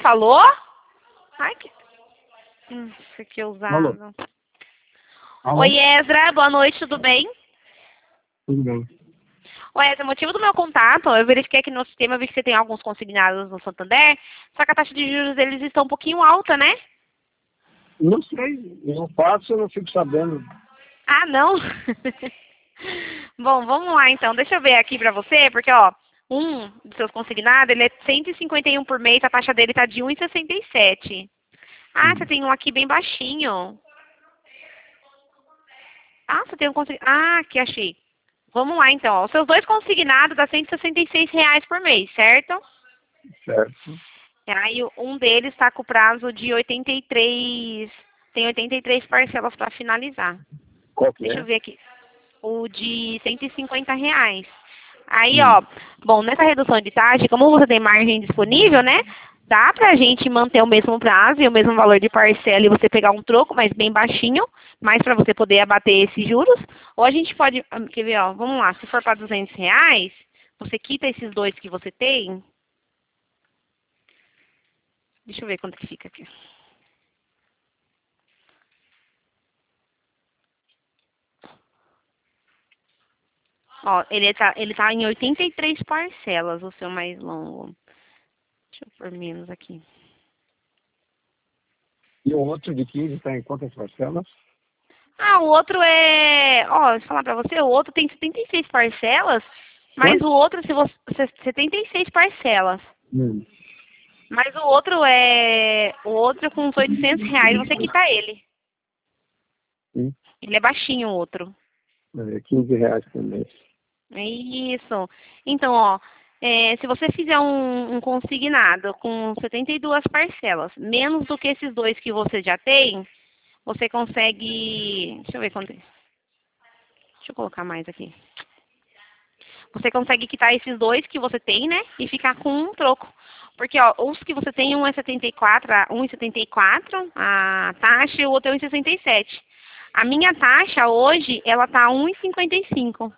falou? Ai, que... Isso aqui é Alô? usado. Alô? Oi, Ezra. Boa noite, tudo bem? Tudo bem. Oi, Ezra, o motivo do meu contato, eu verifiquei aqui no sistema, vi que você tem alguns consignados no Santander, só que a taxa de juros deles está um pouquinho alta, né? Não sei, eu faço, eu não fico sabendo. Ah, não? Bom, vamos lá então. Deixa eu ver aqui pra você, porque ó, um dos seus consignados, ele é 151 por mês, a taxa dele tá de 1,67. Ah, você tem um aqui bem baixinho. Ah, você tem um consignado. Ah, aqui achei. Vamos lá então. Ó. Os seus dois consignados dá R$ 166 por mês, certo? Certo. Aí um deles está com o prazo de 83. Tem 83 parcelas para finalizar. Qual que Deixa é? eu ver aqui. O de R$ 150. Aí, ó, bom, nessa redução de taxa, como você tem margem disponível, né? Dá pra gente manter o mesmo prazo e o mesmo valor de parcela e você pegar um troco, mas bem baixinho, mais para você poder abater esses juros. Ou a gente pode, quer ver, ó, vamos lá, se for para R$ 200, você quita esses dois que você tem. Deixa eu ver quanto que fica aqui. Ó, ele tá em 83 parcelas, o seu mais longo. Deixa eu pôr menos aqui. E o outro de 15 está em quantas parcelas? Ah, o outro é... Ó, deixa eu falar pra você, o outro tem 76 parcelas, mas o Quanto? outro, se você... 76 parcelas. Hum. Mas o outro é... O outro com uns R$ 800, você quita ele. Sim. Ele é baixinho, o outro. É, R$ 15 por mês. É isso. Então, ó, se você fizer um consignado com 72 parcelas, menos do que esses dois que você já tem, você consegue... Deixa eu ver quanto... Deixa eu colocar mais aqui. Você consegue quitar esses dois que você tem, né? E ficar com um troco. Porque, ó, os que você tem, um é 74, 1,74 a taxa e o outro é 1,67. A minha taxa hoje, ela tá 1,55.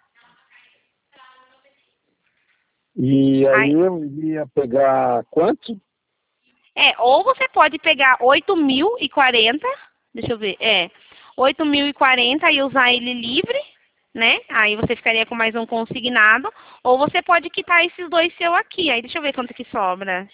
E aí Aí, eu iria pegar quanto? ou você pode pegar 8.040, deixa eu ver, 8.040 e usar ele livre, né? Aí você ficaria com mais um consignado. Ou você pode quitar esses dois seu aqui. Aí deixa eu ver quanto que sobra.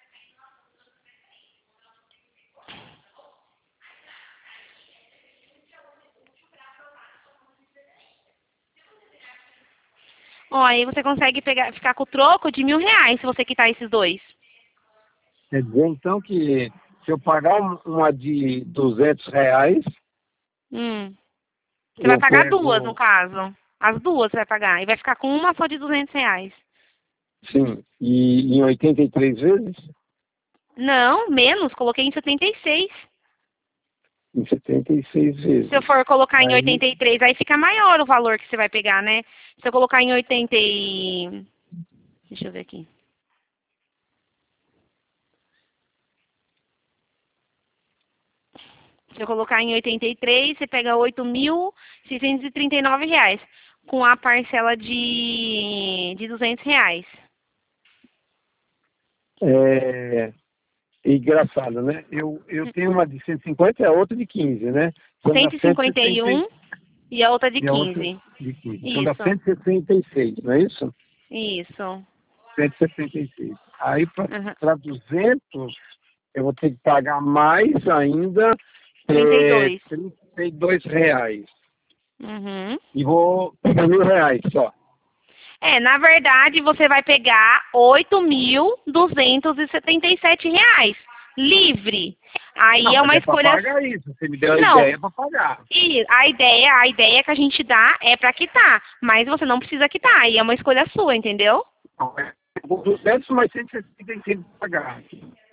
Ó, aí você consegue ficar com o troco de R$ 1.000 se você quitar esses dois. Quer dizer, então, que se eu pagar uma de R$ 200, Hum. Você vai eu pagar duas, no pego, caso. As duas você vai pagar. E vai ficar com uma só de R$ 200. sim, e em 83 vezes? Não, menos. Coloquei em 76. Em 76 Se eu vezes. for colocar em Aí, 83, aí fica maior o valor que você vai pegar, né? Se eu colocar em 80 e... Deixa eu ver aqui. Se eu colocar em 83, você pega R$ 8.639, com a parcela de R$ 200. é engraçado, né? Eu tenho uma de 150 e a outra de 15, né? Então dá Cento e cento e cinquenta e sessenta um e a outra de e a outra 15. de 15. Então dá Isso, 166, não é isso? isso. 166. Aí Uhum. para 200, eu vou ter que pagar mais ainda, 32. R$ 32. Uhum. E vou pegar R$ 1.000 só. Na verdade, você vai pegar R$ 8.277 livre. Aí Não, é mas uma é para escolha. pagar isso. Você me deu a Não, ideia para pagar. e a ideia que a gente dá é para quitar, mas você não precisa quitar, e é uma escolha sua, entendeu? Não, é 200 mais 165 para pagar.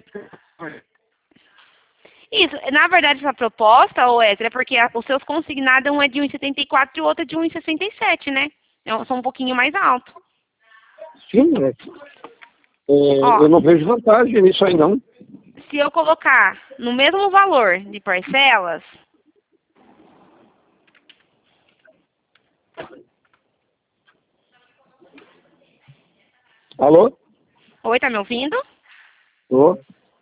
Isso, na verdade, essa proposta, ô Ezra, é porque os seus consignados, um é de 1,74 e o outro é de 1,67, né? São um pouquinho mais alto. Sim, Ó, eu não vejo vantagem nisso aí, não. se eu colocar no mesmo valor de parcelas, Alô? oi, tá me ouvindo? Tô.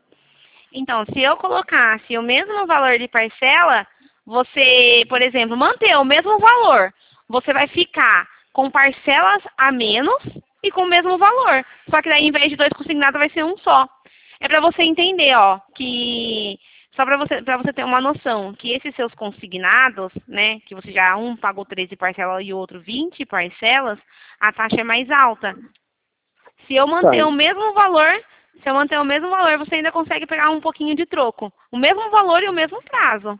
Então, se eu colocasse o mesmo valor de parcela, você, por exemplo, manter o mesmo valor, você vai ficar com parcelas a menos e com o mesmo valor. Só que daí, em vez de 2 consignados, vai ser um só. É para você entender, ó, que só para você ter uma noção, que esses seus consignados, né, que você já um pagou 13 parcelas e o outro 20 parcelas, a taxa é mais alta. Se eu manter o mesmo valor, você ainda consegue pegar um pouquinho de troco. O mesmo valor e o mesmo prazo.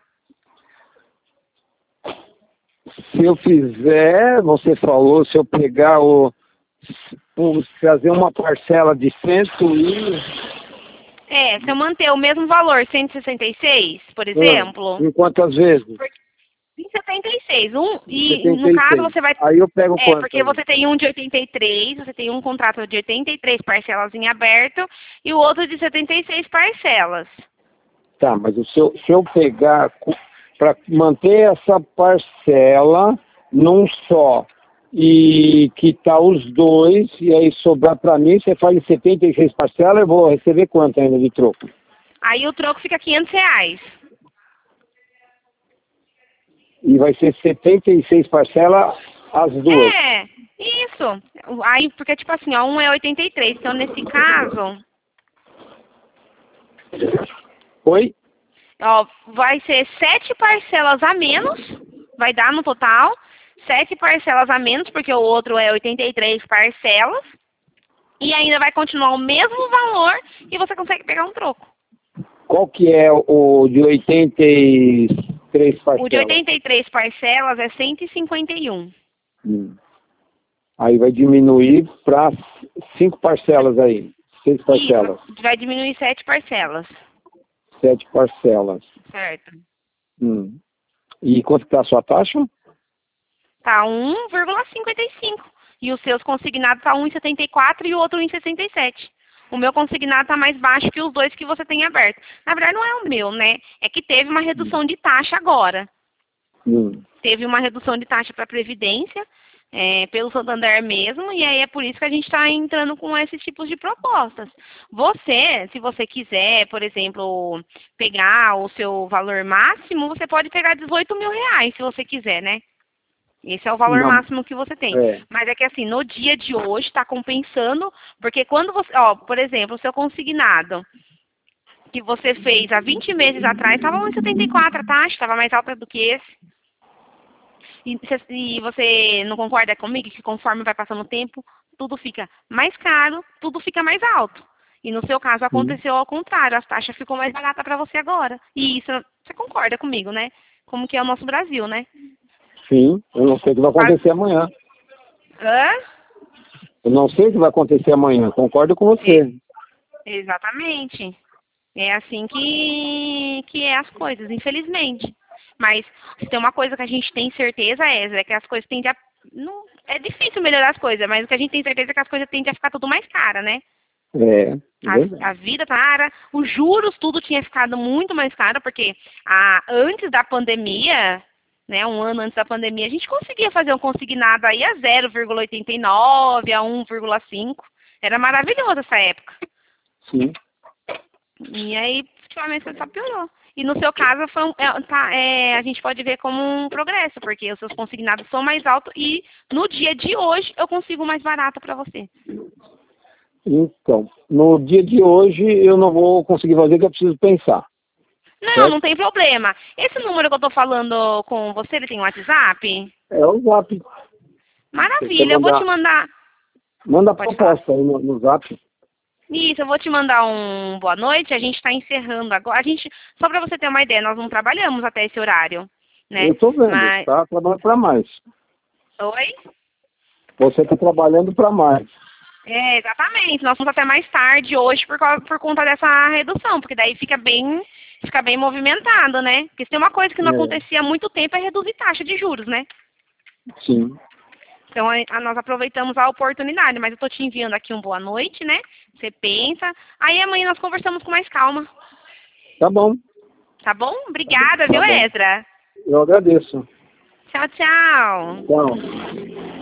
Se eu fizer, você falou, se eu pegar fazer uma parcela de 100 se eu manter o mesmo valor, 166, por exemplo. Em quantas vezes? Em 76. No 76. caso, você vai... Aí eu pego quanto? Porque você tem um de 83, você tem um contrato de 83 parcelas em aberto e o outro de 76 parcelas. Tá, mas se eu pegar, para manter essa parcela num só, e quitar os dois, e aí sobrar para mim, você faz em 76 parcelas, eu vou receber quanto ainda de troco? Aí o troco fica R$500. E vai ser 76 parcelas as duas. Isso. Aí, porque tipo assim, ó, um é 83, então nesse caso... Oi? Ó, vai ser 7 parcelas a menos, vai dar no total, 7 parcelas a menos, porque o outro é 83 parcelas, e ainda vai continuar o mesmo valor e você consegue pegar um troco. Qual que é o de 83 parcelas? O de 83 parcelas é 151. Aí vai diminuir para 5 parcelas aí, 6 parcelas. E vai diminuir 7 parcelas. 7 parcelas. Certo. E quanto está a sua taxa? Tá 1,55. E os seus consignados tá 1,74 e o outro 1,67. O meu consignado tá mais baixo que os dois que você tem aberto. Na verdade, não é o meu, né? É que teve uma redução de taxa agora. Teve uma redução de taxa para a Previdência, pelo Santander mesmo, e aí é por isso que a gente está entrando com esses tipos de propostas. Você, se você quiser, por exemplo, pegar o seu valor máximo, você pode pegar R$18.000, se você quiser, né? Esse é o valor máximo que você tem. Mas é que assim, no dia de hoje está compensando, porque quando você, ó, por exemplo, o seu consignado que você fez há 20 meses atrás estava 1,74 a taxa, estava mais alta do que esse. E você não concorda comigo que conforme vai passando o tempo, tudo fica mais caro, tudo fica mais alto. E no seu caso aconteceu ao contrário, as taxas ficou mais barata para você agora. E isso, você concorda comigo, né? Como que é o nosso Brasil, né? Sim, eu não sei o que vai acontecer amanhã. Hã? Eu não sei o que vai acontecer amanhã, concordo com você. Exatamente. É assim que é as coisas, infelizmente. Mas se tem uma coisa que a gente tem certeza, é que as coisas tendem a... Não, é difícil melhorar as coisas, mas o que a gente tem certeza é que as coisas tendem a ficar tudo mais cara, né? A vida tá cara, os juros, tudo tinha ficado muito mais caro, porque antes da pandemia, né, um ano antes da pandemia, a gente conseguia fazer um consignado aí a 0,89, a 1,5. Era maravilhoso essa época. Sim. E aí, ultimamente, só piorou. E no seu caso, a gente pode ver como um progresso, porque os seus consignados são mais altos e no dia de hoje eu consigo mais barato para você. Então, no dia de hoje eu não vou conseguir fazer, porque eu preciso pensar. Não tem problema. Esse número que eu tô falando com você, ele tem WhatsApp? É o Zap. Maravilha, eu vou te mandar... Manda a proposta aí no Zap. Isso, eu vou te mandar um boa noite, a gente está encerrando agora. Só para você ter uma ideia, nós não trabalhamos até esse horário, né? Eu tô vendo, tá trabalhando para mais. Oi? Você tá trabalhando para mais. Exatamente, nós vamos até mais tarde hoje por conta dessa redução, porque daí fica bem movimentado, né? Porque se tem uma coisa que não acontecia há muito tempo é reduzir taxa de juros, né? Sim. Então, nós aproveitamos a oportunidade, mas eu estou te enviando aqui um boa noite, né? Você pensa. Aí amanhã nós conversamos com mais calma. Tá bom. Tá bom? Obrigada, viu, Ezra? Eu agradeço. Tchau, tchau. Tchau.